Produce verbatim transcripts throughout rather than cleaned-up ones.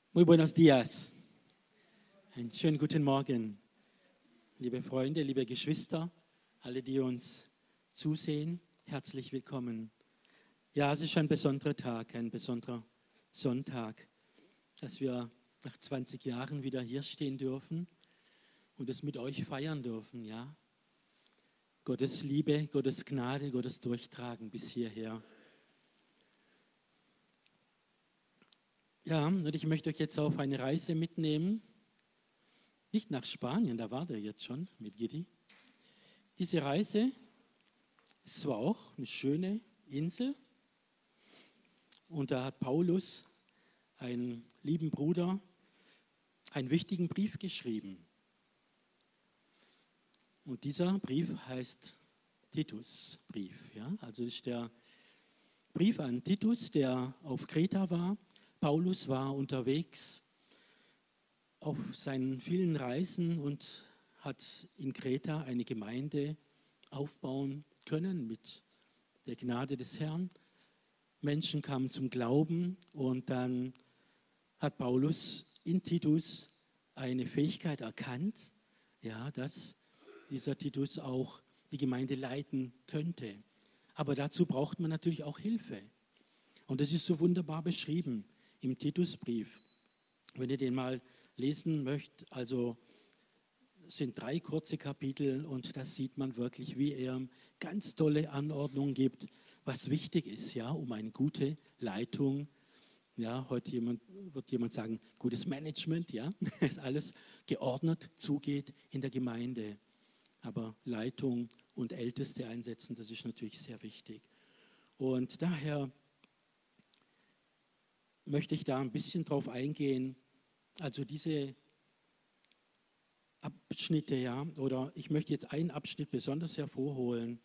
Muy buenos días. Einen schönen guten Morgen, liebe Freunde, liebe Geschwister, alle, die uns zusehen. Herzlich willkommen. Ja, es ist ein besonderer Tag, ein besonderer Sonntag, dass wir nach zwanzig Jahren wieder hier stehen dürfen und es mit euch feiern dürfen. Ja, Gottes Liebe, Gottes Gnade, Gottes Durchtragen bis hierher. Ja, und ich möchte euch jetzt auf eine Reise mitnehmen. Nicht nach Spanien, da war der jetzt schon mit Gidi. Diese Reise ist zwar auch eine schöne Insel. Und da hat Paulus, einen lieben Bruder, einen wichtigen Brief geschrieben. Und dieser Brief heißt Titusbrief. Ja? Also das ist der Brief an Titus, der auf Kreta war. Paulus war unterwegs auf seinen vielen Reisen und hat in Kreta eine Gemeinde aufbauen können mit der Gnade des Herrn. Menschen kamen zum Glauben und dann hat Paulus in Titus eine Fähigkeit erkannt, ja, dass dieser Titus auch die Gemeinde leiten könnte. Aber dazu braucht man natürlich auch Hilfe. Und das ist so wunderbar beschrieben im Titusbrief. Wenn ihr den mal lesen möchtet, also es sind drei kurze Kapitel und da sieht man wirklich, wie er ganz tolle Anordnungen gibt, was wichtig ist, ja, um eine gute Leitung. Ja, heute jemand, wird jemand sagen, gutes Management, ja, dass alles geordnet zugeht in der Gemeinde. Aber Leitung und Älteste einsetzen, das ist natürlich sehr wichtig. Und daher möchte ich da ein bisschen drauf eingehen. Also diese Abschnitte, ja, oder ich möchte jetzt einen Abschnitt besonders hervorholen.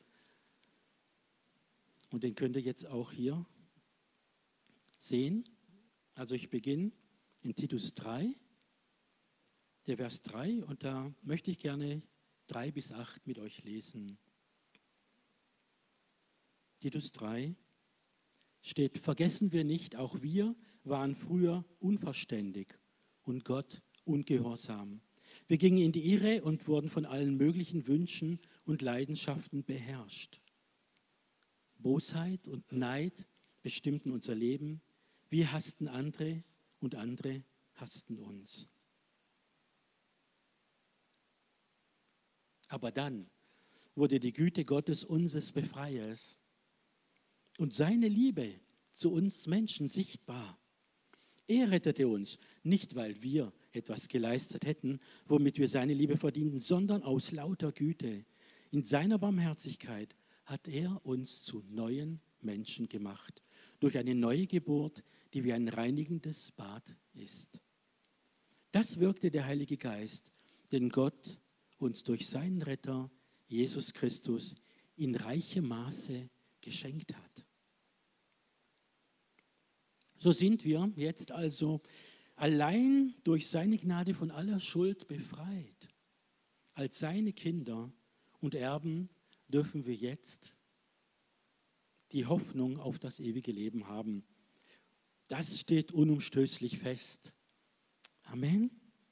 Und den könnt ihr jetzt auch hier sehen. Also ich beginne in Titus drei, der Vers drei, und da möchte ich gerne drei bis acht mit euch lesen. Titus drei steht: Vergessen wir nicht, auch wir waren früher unverständig und Gott ungehorsam. Wir gingen in die Irre und wurden von allen möglichen Wünschen und Leidenschaften beherrscht. Bosheit und Neid bestimmten unser Leben. Wir hassten andere und andere hassten uns. Aber dann wurde die Güte Gottes unseres Befreiers und seine Liebe zu uns Menschen sichtbar. Er rettete uns, nicht weil wir etwas geleistet hätten, womit wir seine Liebe verdienten, sondern aus lauter Güte. In seiner Barmherzigkeit hat er uns zu neuen Menschen gemacht, durch eine neue Geburt, die wie ein reinigendes Bad ist. Das wirkte der Heilige Geist, den Gott uns durch seinen Retter, Jesus Christus, in reichem Maße geschenkt hat. So sind wir jetzt also allein durch seine Gnade von aller Schuld befreit. Als seine Kinder und Erben dürfen wir jetzt die Hoffnung auf das ewige Leben haben. Das steht unumstößlich fest. Amen.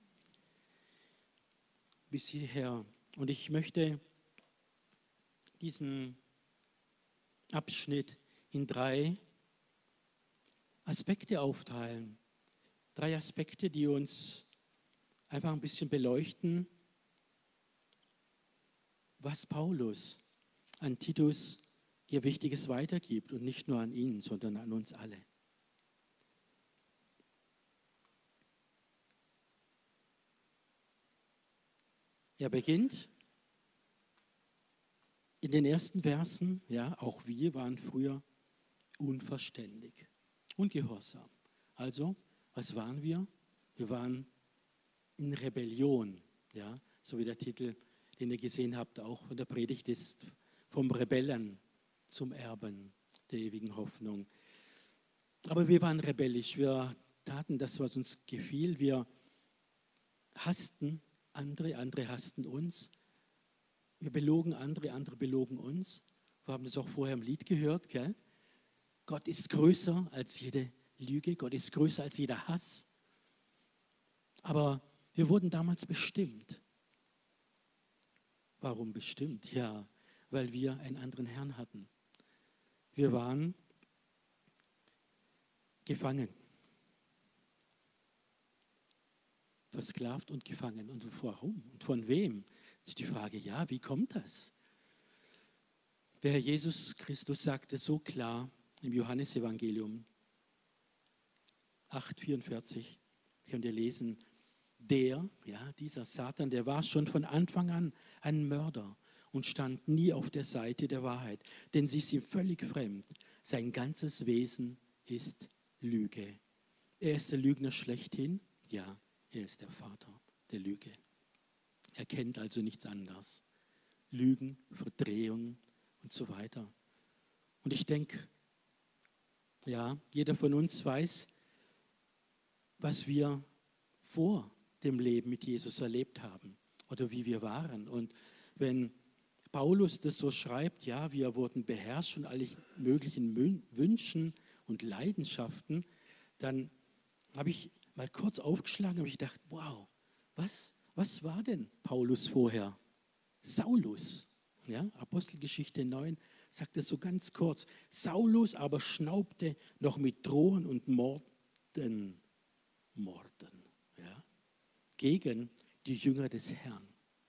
Bis hierher. Und ich möchte diesen Abschnitt in drei Aspekte aufteilen. Drei Aspekte, die uns einfach ein bisschen beleuchten, was Paulus an Titus ihr Wichtiges weitergibt und nicht nur an ihn, sondern an uns alle. Er beginnt in den ersten Versen, ja, auch wir waren früher unverständig, ungehorsam. Also, was waren wir? Wir waren in Rebellion, ja, so wie der Titel, den ihr gesehen habt, auch in der Predigt ist, vom Rebellen zum Erben der ewigen Hoffnung. Aber wir waren rebellisch, wir taten das, was uns gefiel, wir hassten andere, andere hassten uns, wir belogen andere, andere belogen uns. Wir haben das auch vorher im Lied gehört, gell? Gott ist größer als jede Lüge, Gott ist größer als jeder Hass. Aber wir wurden damals bestimmt. Warum bestimmt? Ja, weil wir einen anderen Herrn hatten. Wir waren gefangen. Versklavt und gefangen. Und warum? Und von wem? Das ist die Frage, ja, wie kommt das? Der Herr Jesus Christus sagte so klar im Johannesevangelium acht vierundvierzig, könnt ihr lesen, der, ja, dieser Satan, der war schon von Anfang an ein Mörder und stand nie auf der Seite der Wahrheit, denn sie ist ihm völlig fremd. Sein ganzes Wesen ist Lüge. Er ist der Lügner schlechthin, ja, er ist der Vater der Lüge. Er kennt also nichts anderes. Lügen, Verdrehung und so weiter. Und ich denke, ja, jeder von uns weiß, was wir vor dem Leben mit Jesus erlebt haben oder wie wir waren. Und wenn Paulus das so schreibt, ja, wir wurden beherrscht von allen möglichen Wünschen und Leidenschaften, dann habe ich mal kurz aufgeschlagen, habe ich gedacht, wow, was, was war denn Paulus vorher? Saulus, ja, Apostelgeschichte neun sagt es so ganz kurz. Saulus aber schnaubte noch mit Drohen und Morden, Morden, ja, gegen die Jünger des Herrn.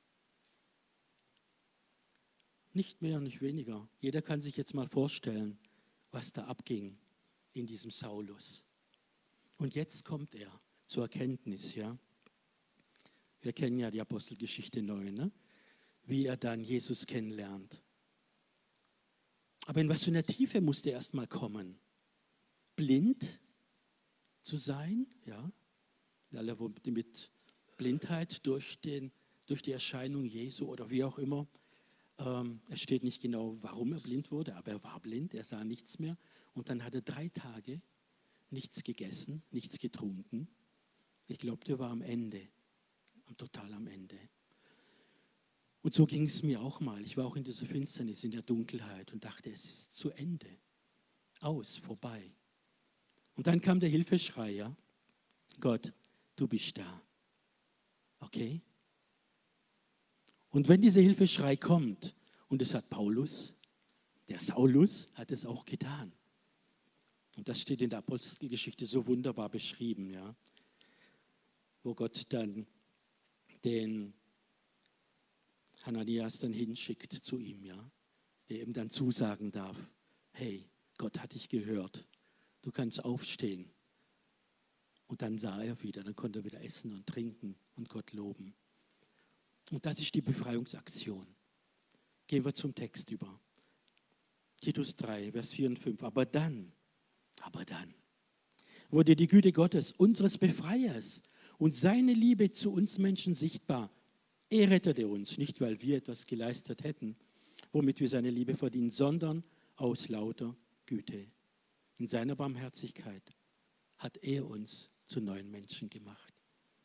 Nicht mehr, nicht weniger. Jeder kann sich jetzt mal vorstellen, was da abging in diesem Saulus. Und jetzt kommt er zur Erkenntnis, ja. Wir kennen ja die Apostelgeschichte neun, ne? Wie er dann Jesus kennenlernt. Aber in was für einer Tiefe musste er erst mal kommen? Blind zu sein, ja. Alle mit Blindheit durch, den, durch die Erscheinung Jesu oder wie auch immer. Ähm, es steht nicht genau, warum er blind wurde, aber er war blind, er sah nichts mehr. Und dann hat er drei Tage nichts gegessen, nichts getrunken. Ich glaube, der war am Ende, total am Ende. Und so ging es mir auch mal. Ich war auch in dieser Finsternis, in der Dunkelheit und dachte, es ist zu Ende. Aus, vorbei. Und dann kam der Hilfeschrei, ja. Gott, du bist da. Okay? Und wenn dieser Hilfeschrei kommt, und das hat Paulus, der Saulus, hat es auch getan. Und das steht in der Apostelgeschichte so wunderbar beschrieben, ja. Wo Gott dann den Hananias dann hinschickt zu ihm, ja, der ihm dann zusagen darf, hey, Gott hat dich gehört, du kannst aufstehen. Und dann sah er wieder, dann konnte er wieder essen und trinken und Gott loben. Und das ist die Befreiungsaktion. Gehen wir zum Text über. Titus drei, Vers vier und fünf. Aber dann, aber dann wurde die Güte Gottes, unseres Befreiers und seine Liebe zu uns Menschen sichtbar. Er rettete uns, nicht weil wir etwas geleistet hätten, womit wir seine Liebe verdienen, sondern aus lauter Güte. In seiner Barmherzigkeit hat er uns zu neuen Menschen gemacht.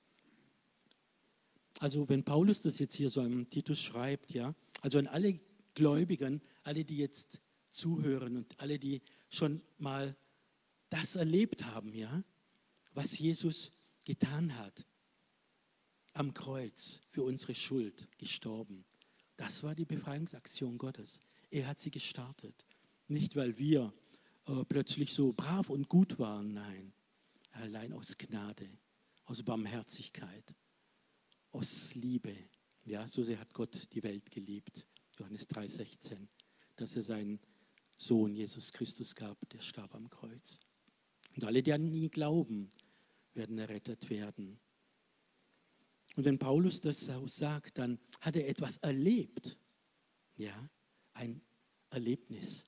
Also wenn Paulus das jetzt hier so im Titus schreibt, ja, also an alle Gläubigen, alle, die jetzt zuhören und alle, die schon mal das erlebt haben, ja, was Jesus getan hat, am Kreuz für unsere Schuld gestorben. Das war die Befreiungsaktion Gottes. Er hat sie gestartet. Nicht, weil wir äh, plötzlich so brav und gut waren, nein. Allein aus Gnade, aus Barmherzigkeit, aus Liebe. Ja, so sehr hat Gott die Welt geliebt. Johannes drei sechzehn, dass er seinen Sohn Jesus Christus gab, der starb am Kreuz. Und alle, die an ihn glauben, werden errettet werden. Und wenn Paulus das auch sagt, dann hat er etwas erlebt. Ja, ein Erlebnis.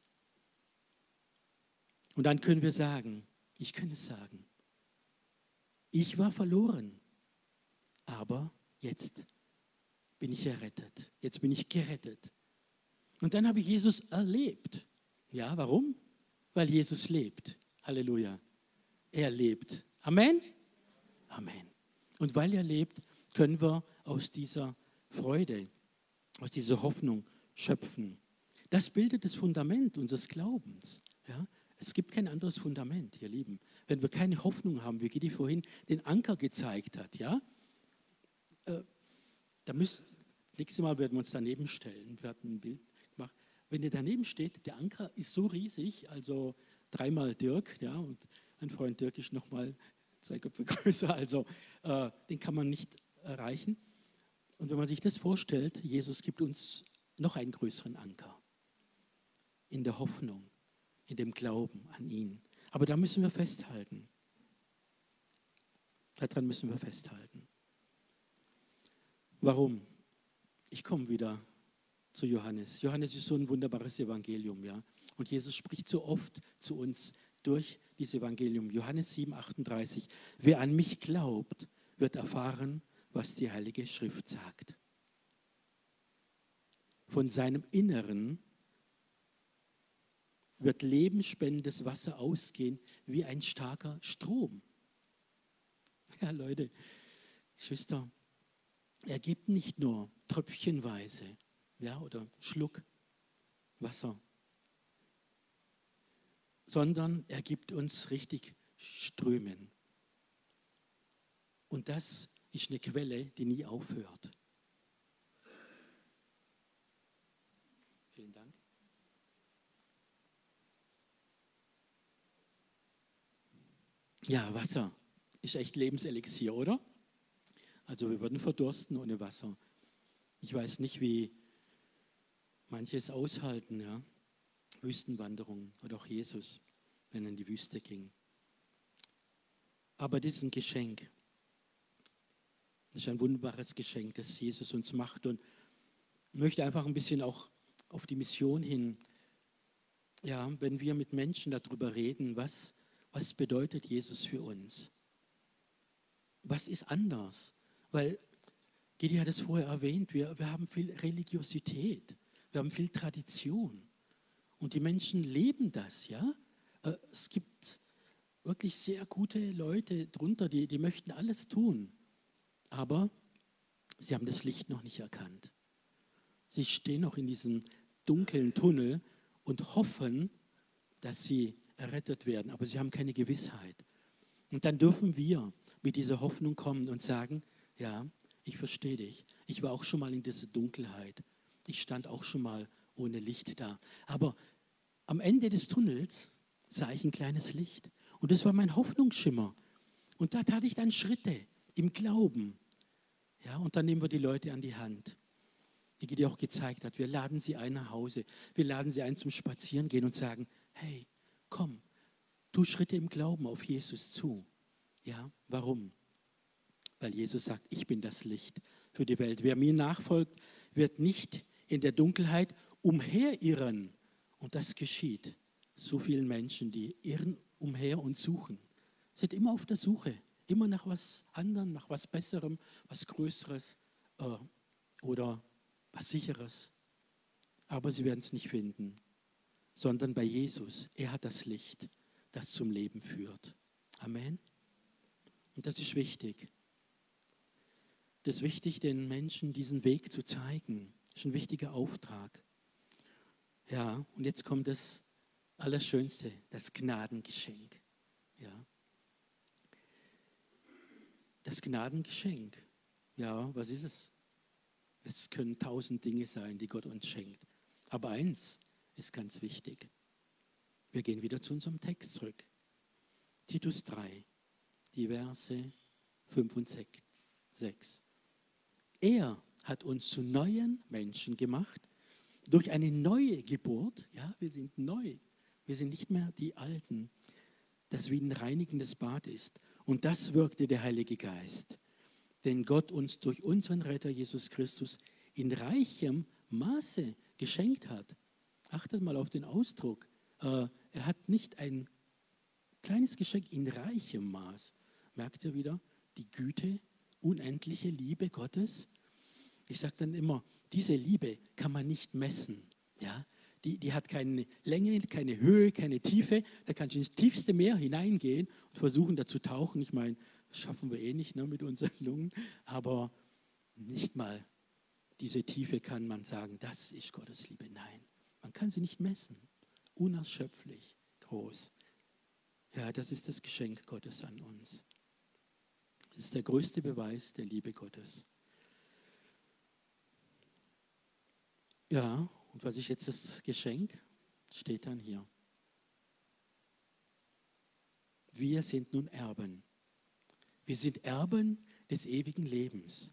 Und dann können wir sagen, ich kann es sagen, ich war verloren, aber jetzt bin ich errettet. Jetzt bin ich gerettet. Und dann habe ich Jesus erlebt. Ja, warum? Weil Jesus lebt. Halleluja. Er lebt. Amen? Amen. Und weil er lebt, können wir aus dieser Freude, aus dieser Hoffnung schöpfen. Das bildet das Fundament unseres Glaubens. Ja? Es gibt kein anderes Fundament, ihr Lieben. Wenn wir keine Hoffnung haben, wie Gidi vorhin den Anker gezeigt hat, ja, äh, da müssen, nächstes Mal werden wir uns daneben stellen. Wir hatten ein Bild gemacht. Wenn ihr daneben steht, der Anker ist so riesig, also dreimal Dirk, ja, und ein Freund Dirk ist nochmal zwei Köpfe größer, also äh, den kann man nicht erreichen. Und wenn man sich das vorstellt, Jesus gibt uns noch einen größeren Anker in der Hoffnung, in dem Glauben an ihn. Aber da müssen wir festhalten. Daran müssen wir festhalten. Warum? Ich komme wieder zu Johannes. Johannes ist so ein wunderbares Evangelium, ja. Und Jesus spricht so oft zu uns durch dieses Evangelium. Johannes sieben, achtunddreißig. Wer an mich glaubt, wird erfahren, was die Heilige Schrift sagt. Von seinem Inneren wird lebensspendendes Wasser ausgehen wie ein starker Strom. Ja, Leute, Schwester, er gibt nicht nur tröpfchenweise, ja, oder Schluck Wasser, sondern er gibt uns richtig Strömen. Und das ist eine Quelle, die nie aufhört. Vielen Dank. Ja, Wasser ist echt Lebenselixier, oder? Also wir würden verdursten ohne Wasser. Ich weiß nicht, wie manche es aushalten, ja. Wüstenwanderung oder auch Jesus, wenn er in die Wüste ging. Aber das ist ein Geschenk. Das ist ein wunderbares Geschenk, das Jesus uns macht. Und ich möchte einfach ein bisschen auch auf die Mission hin, ja, wenn wir mit Menschen darüber reden, was, was bedeutet Jesus für uns? Was ist anders? Weil, Gedi hat es vorher erwähnt, wir, wir haben viel Religiosität, wir haben viel Tradition. Und die Menschen leben das, ja. Es gibt wirklich sehr gute Leute drunter, die, die möchten alles tun. Aber sie haben das Licht noch nicht erkannt. Sie stehen noch in diesem dunklen Tunnel und hoffen, dass sie errettet werden. Aber sie haben keine Gewissheit. Und dann dürfen wir mit dieser Hoffnung kommen und sagen, ja, ich verstehe dich. Ich war auch schon mal in dieser Dunkelheit. Ich stand auch schon mal ohne Licht da. Aber am Ende des Tunnels sah ich ein kleines Licht. Und das war mein Hoffnungsschimmer. Und da tat ich dann Schritte im Glauben. Ja, und dann nehmen wir die Leute an die Hand, die dir auch gezeigt hat. Wir laden sie ein nach Hause. Wir laden sie ein zum Spazierengehen und sagen, hey, komm, tu Schritte im Glauben auf Jesus zu. Ja, warum? Weil Jesus sagt, ich bin das Licht für die Welt. Wer mir nachfolgt, wird nicht in der Dunkelheit umherirren. Und das geschieht so vielen Menschen, die irren umher und suchen. Sind immer auf der Suche, immer nach was anderem, nach was Besserem, was Größeres äh, oder was Sicheres. Aber sie werden es nicht finden, sondern bei Jesus. Er hat das Licht, das zum Leben führt. Amen. Und das ist wichtig. Das ist wichtig, den Menschen diesen Weg zu zeigen. Das ist ein wichtiger Auftrag. Ja, und jetzt kommt das Allerschönste, das Gnadengeschenk. Ja. Das Gnadengeschenk. Ja, was ist es? Es können tausend Dinge sein, die Gott uns schenkt. Aber eins ist ganz wichtig. Wir gehen wieder zu unserem Text zurück. Titus drei, die Verse fünf und sechs. Er hat uns zu neuen Menschen gemacht, durch eine neue Geburt. Ja, wir sind neu. Wir sind nicht mehr die Alten, das wie ein reinigendes Bad ist. Und das wirkte der Heilige Geist, den Gott uns durch unseren Retter Jesus Christus in reichem Maße geschenkt hat. Achtet mal auf den Ausdruck. Äh, er hat nicht ein kleines Geschenk in reichem Maß. Merkt ihr wieder die Güte, unendliche Liebe Gottes? Ich sage dann immer, diese Liebe kann man nicht messen. Ja? Die, die hat keine Länge, keine Höhe, keine Tiefe. Da kannst du ins tiefste Meer hineingehen und versuchen, da zu tauchen. Ich meine, das schaffen wir eh nicht, ne, mit unseren Lungen. Aber nicht mal diese Tiefe kann man sagen, das ist Gottes Liebe. Nein, man kann sie nicht messen. Unerschöpflich, groß. Ja, das ist das Geschenk Gottes an uns. Das ist der größte Beweis der Liebe Gottes. Ja, und was ist jetzt das Geschenk? Steht dann hier. Wir sind nun Erben. Wir sind Erben des ewigen Lebens.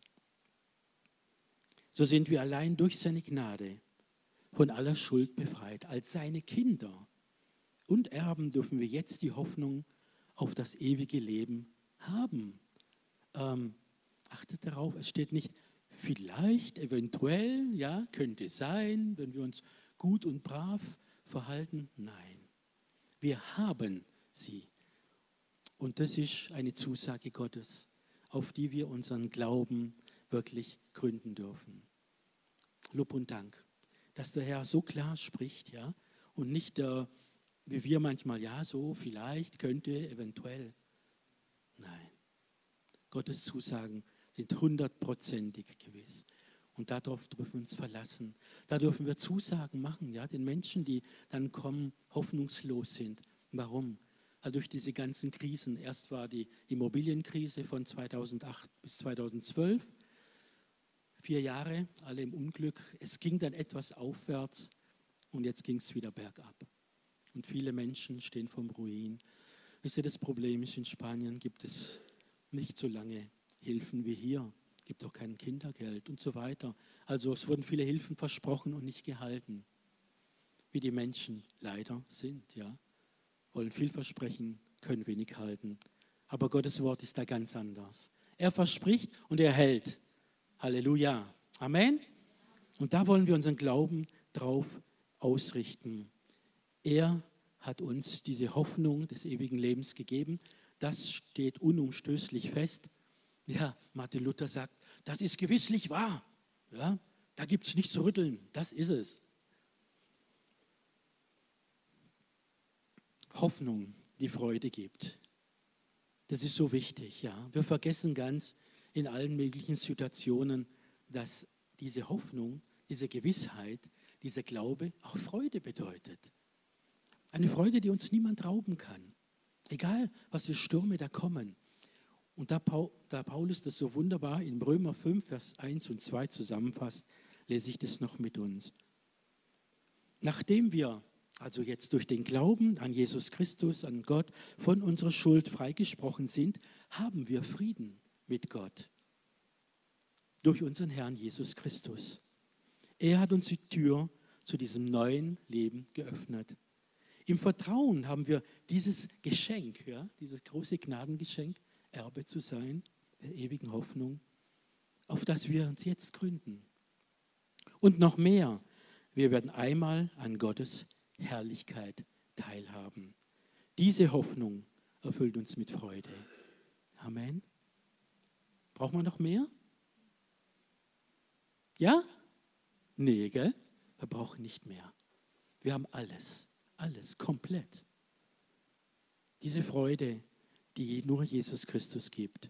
So sind wir allein durch seine Gnade von aller Schuld befreit. Als seine Kinder und Erben dürfen wir jetzt die Hoffnung auf das ewige Leben haben. Ähm, achtet darauf, es steht nicht vielleicht, eventuell, ja, könnte sein, wenn wir uns gut und brav verhalten. Nein, wir haben sie. Und das ist eine Zusage Gottes, auf die wir unseren Glauben wirklich gründen dürfen. Lob und Dank, dass der Herr so klar spricht, ja, und nicht äh, wie wir manchmal, ja, so, vielleicht, könnte, eventuell. Nein, Gottes Zusagen sind hundertprozentig gewiss. Und darauf dürfen wir uns verlassen. Da dürfen wir Zusagen machen, ja, den Menschen, die dann kommen, hoffnungslos sind. Warum? Also durch diese ganzen Krisen. Erst war die Immobilienkrise von zweitausendacht bis zweitausendzwölf. Vier Jahre, alle im Unglück. Es ging dann etwas aufwärts und jetzt ging es wieder bergab. Und viele Menschen stehen vom Ruin. Wisst ihr, das Problem ist, in Spanien gibt es nicht so lange Hilfen wie hier. Es gibt auch kein Kindergeld und so weiter. Also es wurden viele Hilfen versprochen und nicht gehalten. Wie die Menschen leider sind, ja. Wollen viel versprechen, können wenig halten. Aber Gottes Wort ist da ganz anders. Er verspricht und er hält. Halleluja. Amen. Und da wollen wir unseren Glauben drauf ausrichten. Er hat uns diese Hoffnung des ewigen Lebens gegeben. Das steht unumstößlich fest. Ja, Martin Luther sagt, das ist gewisslich wahr. Ja, da gibt es nichts zu rütteln. Das ist es. Hoffnung, die Freude gibt. Das ist so wichtig. Ja. Wir vergessen ganz in allen möglichen Situationen, dass diese Hoffnung, diese Gewissheit, dieser Glaube auch Freude bedeutet. Eine Freude, die uns niemand rauben kann. Egal, was für Stürme da kommen. Und da, Paul, da Paulus das so wunderbar in Römer fünf, Vers eins und zwei zusammenfasst, lese ich das noch mit uns. Nachdem wir also jetzt durch den Glauben an Jesus Christus, an Gott, von unserer Schuld freigesprochen sind, haben wir Frieden mit Gott. Durch unseren Herrn Jesus Christus. Er hat uns die Tür zu diesem neuen Leben geöffnet. Im Vertrauen haben wir dieses Geschenk, ja, dieses große Gnadengeschenk, Erbe zu sein, der ewigen Hoffnung, auf das wir uns jetzt gründen. Und noch mehr, wir werden einmal an Gottes Herrlichkeit teilhaben. Diese Hoffnung erfüllt uns mit Freude. Amen. Braucht man noch mehr? Ja? Nee, gell? Wir brauchen nicht mehr. Wir haben alles, alles, komplett. Diese Freude, die nur Jesus Christus gibt.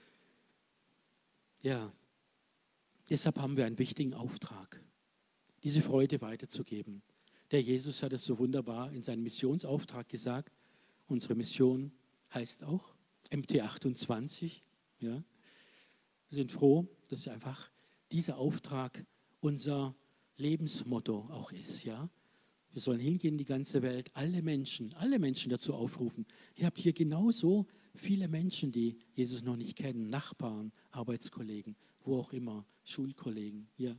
Ja, deshalb haben wir einen wichtigen Auftrag, diese Freude weiterzugeben. Der Jesus hat es so wunderbar in seinem Missionsauftrag gesagt. Unsere Mission heißt auch M T achtundzwanzig. Ja. Wir sind froh, dass einfach dieser Auftrag unser Lebensmotto auch ist. Ja. Wir sollen hingehen in die ganze Welt, alle Menschen, alle Menschen dazu aufrufen. Ihr habt hier genauso viele Menschen, die Jesus noch nicht kennen, Nachbarn, Arbeitskollegen, wo auch immer, Schulkollegen. Ja.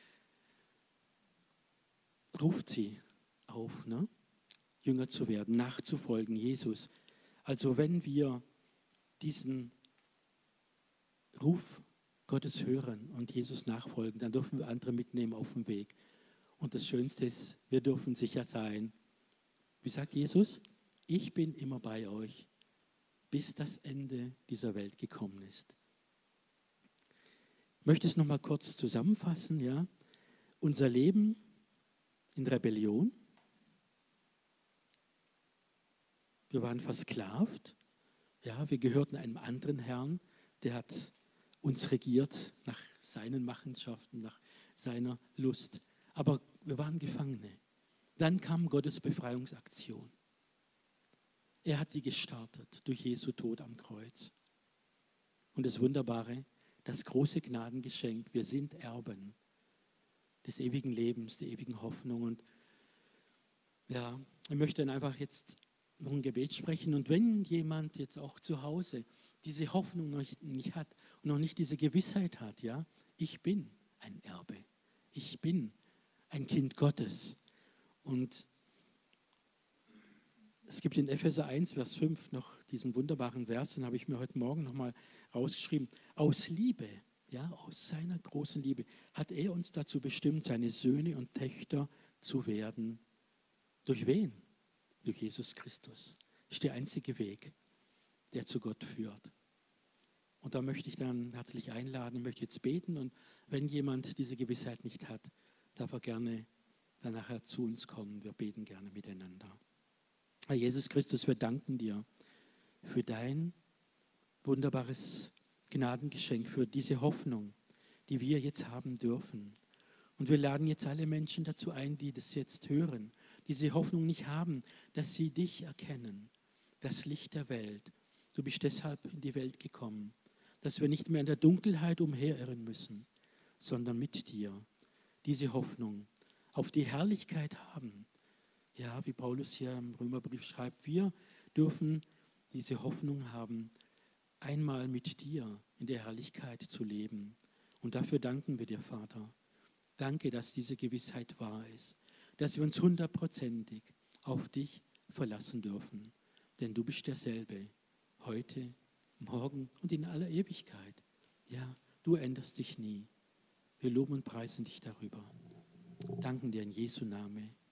Ruft sie auf, ne? Jünger zu werden, nachzufolgen, Jesus. Also wenn wir diesen Ruf Gottes hören und Jesus nachfolgen, dann dürfen wir andere mitnehmen auf dem Weg. Und das Schönste ist, wir dürfen sicher sein. Wie sagt Jesus? Ich bin immer bei euch, bis das Ende dieser Welt gekommen ist. Ich möchte es nochmal kurz zusammenfassen. Ja? Unser Leben in Rebellion. Wir waren versklavt. Ja, wir gehörten einem anderen Herrn, der hat uns regiert nach seinen Machenschaften, nach seiner Lust. Aber wir waren Gefangene. Dann kam Gottes Befreiungsaktion. Er hat die gestartet durch Jesu Tod am Kreuz. Und das Wunderbare, das große Gnadengeschenk, wir sind Erben des ewigen Lebens, der ewigen Hoffnung. Und ja, ich möchte dann einfach jetzt noch ein Gebet sprechen. Und wenn jemand jetzt auch zu Hause diese Hoffnung noch nicht hat und noch nicht diese Gewissheit hat, ja, ich bin ein Erbe, ich bin ein Kind Gottes. Und es gibt in Epheser eins, Vers fünf noch diesen wunderbaren Vers, den habe ich mir heute Morgen nochmal rausgeschrieben. Aus Liebe, ja, aus seiner großen Liebe hat er uns dazu bestimmt, seine Söhne und Töchter zu werden. Durch wen? Durch Jesus Christus. Das ist der einzige Weg, der zu Gott führt. Und da möchte ich dann herzlich einladen, ich möchte jetzt beten. Und wenn jemand diese Gewissheit nicht hat, darf er gerne dann nachher zu uns kommen. Wir beten gerne miteinander. Herr Jesus Christus, wir danken dir für dein wunderbares Gnadengeschenk, für diese Hoffnung, die wir jetzt haben dürfen. Und wir laden jetzt alle Menschen dazu ein, die das jetzt hören, diese Hoffnung nicht haben, dass sie dich erkennen, das Licht der Welt. Du bist deshalb in die Welt gekommen, dass wir nicht mehr in der Dunkelheit umherirren müssen, sondern mit dir diese Hoffnung auf die Herrlichkeit haben. Ja, wie Paulus hier im Römerbrief schreibt, wir dürfen diese Hoffnung haben, einmal mit dir in der Herrlichkeit zu leben. Und dafür danken wir dir, Vater. Danke, dass diese Gewissheit wahr ist, dass wir uns hundertprozentig auf dich verlassen dürfen. Denn du bist derselbe, heute, morgen und in aller Ewigkeit. Ja, du änderst dich nie. Wir loben und preisen dich darüber. Danken dir in Jesu Namen.